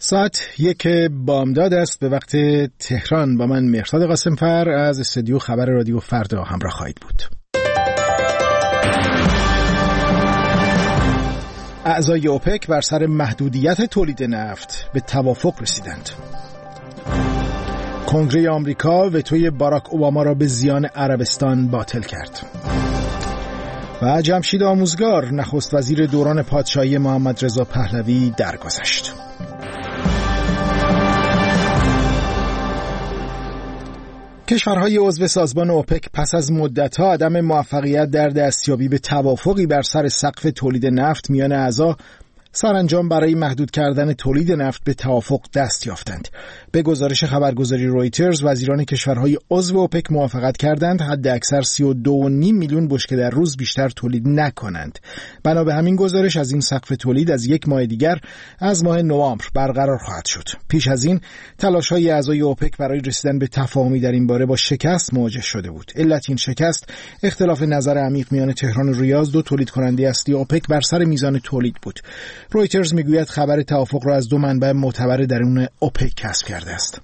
ساعت 1 بامداد است به وقت تهران. با من مهرداد قاسمفر از استودیو خبر رادیو فردا همراه خواهید بود. اعضای اوپک بر سر محدودیت تولید نفت به توافق رسیدند. کنگره آمریکا وتوی باراک اوباما را به زیان عربستان باطل کرد. و جمشید آموزگار نخست وزیر دوران پادشاهی محمد رضا پهلوی درگذشت. کشورهای عضو سازمان اوپک پس از مدت‌ها عدم موفقیت در دستیابی به توافقی بر سر سقف تولید نفت میان اعضا سرانجام برای محدود کردن تولید نفت به توافق دست یافتند. به گزارش خبرگزاری رویترز، وزیران کشورهای عضو اوپک موافقت کردند حداکثر 32.5 میلیون بشکه در روز بیشتر تولید نکنند. بنا به همین گزارش از این سقف تولید از یک ماه دیگر از ماه نوامبر برقرار خواهد شد. پیش از این تلاش‌های اعضای اوپک برای رسیدن به تفاهمی در این باره با شکست مواجه شده بود. علت این شکست اختلاف نظر عمیق میان تهران و ریاض، دو تولید کننده اصلی اوپک، بر سر میزان تولید بود. رویترز میگوید خبر توافق را از دو منبع معتبر درون اوپک کسب کرده است.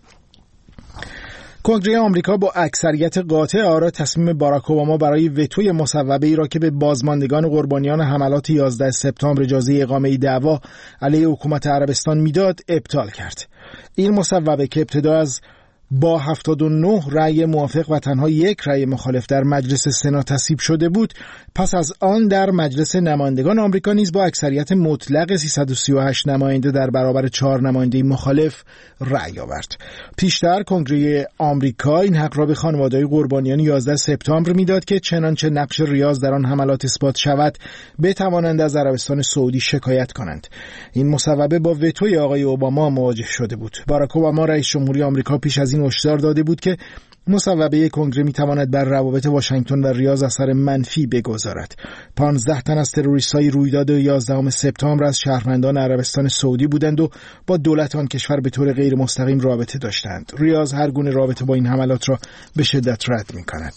کنگره آمریکا با اکثریت قاطع آرا تصمیم باراک اوباما برای وتوی مصوبه ای را که به بازماندگان قربانیان حملات 11 سپتامبر اجازه اقامه دعوا علیه حکومت عربستان میداد ابطال کرد. این مصوبه که ابتدا از با 79 رأی موافق و تنها یک رأی مخالف در مجلس سنا تصویب شده بود، پس از آن در مجلس نمایندگان آمریکا نیز با اکثریت مطلق 338 نماینده در برابر 4 نماینده مخالف رأی آورد. پیشتر کنگره آمریکا این حق را به خانواده‌های قربانیان 11 سپتامبر میداد که چنانچه نقش ریاض در آن حملات اثبات شود بتوانند از عربستان سعودی شکایت کنند. این مصوبه با وتوی آقای اوباما مواجه شده بود. باراک اوباما رئیس جمهوری آمریکا پیش از این هشدار داده بود که مصوبه کنگره میتواند بر روابط واشنگتن و ریاض اثر منفی بگذارد. 15 تن از تروریست‌های رویداد 11 سپتامبر از شهروندان عربستان سعودی بودند و با دولت آن کشور به طور غیر مستقیم رابطه داشتند. ریاض هر گونه رابطه با این حملات را به شدت رد می‌کند.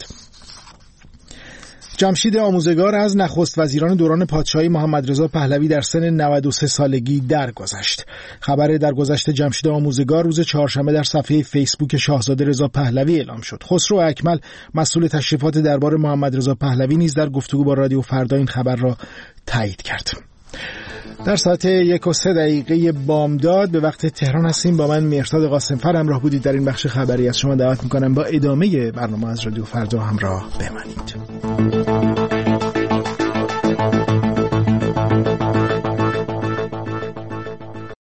جمشید آموزگار از نخست وزیران دوران پادشاهی محمد رضا پهلوی در سن 93 سالگی درگذشت. خبر درگذشت جمشید آموزگار روز چهارشنبه در صفحه فیسبوک شاهزاده رضا پهلوی اعلام شد. خسرو اکمل، مسئول تشریفات دربار محمد رضا پهلوی، نیز در گفتگو با رادیو فردا این خبر را تایید کرد. در ساعت 1:03 بامداد به وقت تهران هستیم. با من مهرداد قاسمفر همراه بودید در این بخش خبری. از شما دعوت می‌کنم با ادامه برنامه از رادیو فردا همراه بمانید.